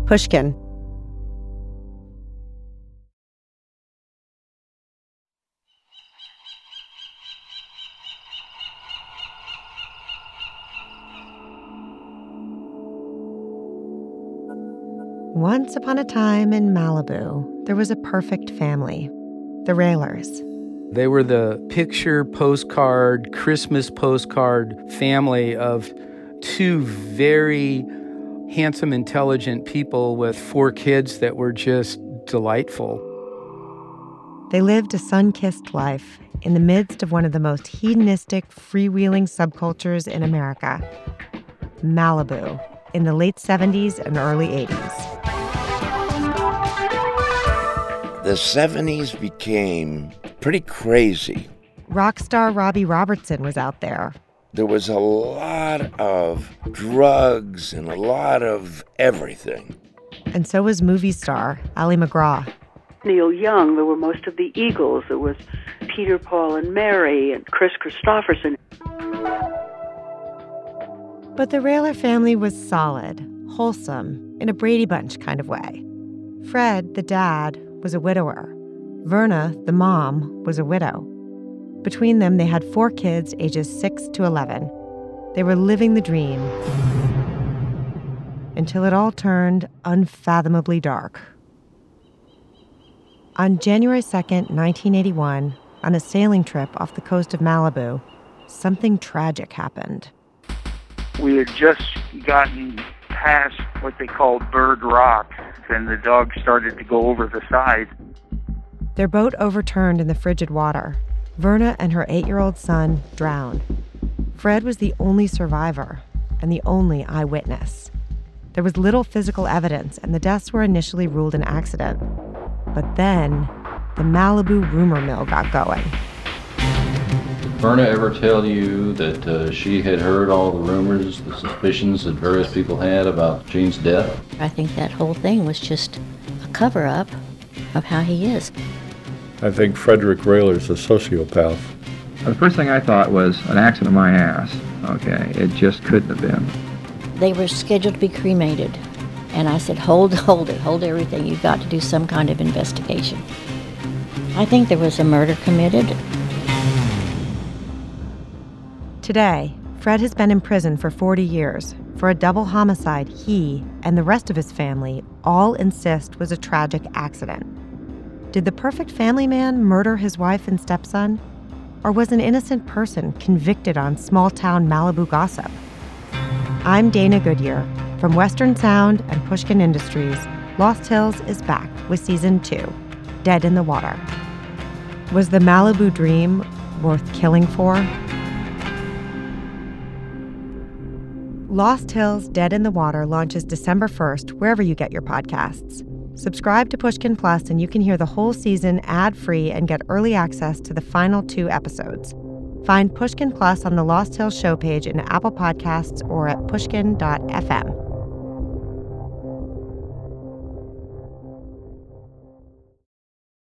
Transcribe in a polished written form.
Pushkin. Once upon a time in Malibu, there was a perfect family, the Raylers. They were the picture postcard, Christmas postcard family of two very handsome, intelligent people with 4 kids that were just delightful. They lived a sun-kissed life in the midst of one of the most hedonistic, freewheeling subcultures in America, Malibu, in the late 70s and early 80s. The 70s became pretty crazy. Rock star Robbie Robertson was out there. There was a lot of drugs and a lot of everything. And so was movie star Ally McGraw. Neil Young, there were most of the Eagles. There was Peter, Paul, and Mary, and Chris Christopherson. But the Rayler family was solid, wholesome, in a Brady Bunch kind of way. Fred, the dad, was a widower. Verna, the mom, was a widow. Between them, they had 4 kids ages 6 to 11. They were living the dream until it all turned unfathomably dark. On January 2nd, 1981, on a sailing trip off the coast of Malibu, something tragic happened. We had just gotten past what they called Bird Rock, and the dog started to go over the side. Their boat overturned in the frigid water. Verna and her 8-year-old son drowned. Fred was the only survivor and the only eyewitness. There was little physical evidence, and the deaths were initially ruled an accident. But then, the Malibu rumor mill got going. Did Verna ever tell you that she had heard all the rumors, the suspicions that various people had about Gene's death? I think that whole thing was just a cover-up of how he is. I think Frederick Rayler's a sociopath. The first thing I thought was an accident of my ass. Okay, it just couldn't have been. They were scheduled to be cremated. And I said, hold everything. You've got to do some kind of investigation. I think there was a murder committed. Today, Fred has been in prison for 40 years for a double homicide he and the rest of his family all insist was a tragic accident. Did the perfect family man murder his wife and stepson? Or was an innocent person convicted on small-town Malibu gossip? I'm Dana Goodyear. From Western Sound and Pushkin Industries, Lost Hills is back with Season 2, Dead in the Water. Was the Malibu dream worth killing for? Lost Hills, Dead in the Water launches December 1st, wherever you get your podcasts. Subscribe to Pushkin Plus and you can hear the whole season ad-free and get early access to the final 2 episodes. Find Pushkin Plus on the Lost Hills show page in Apple Podcasts or at pushkin.fm.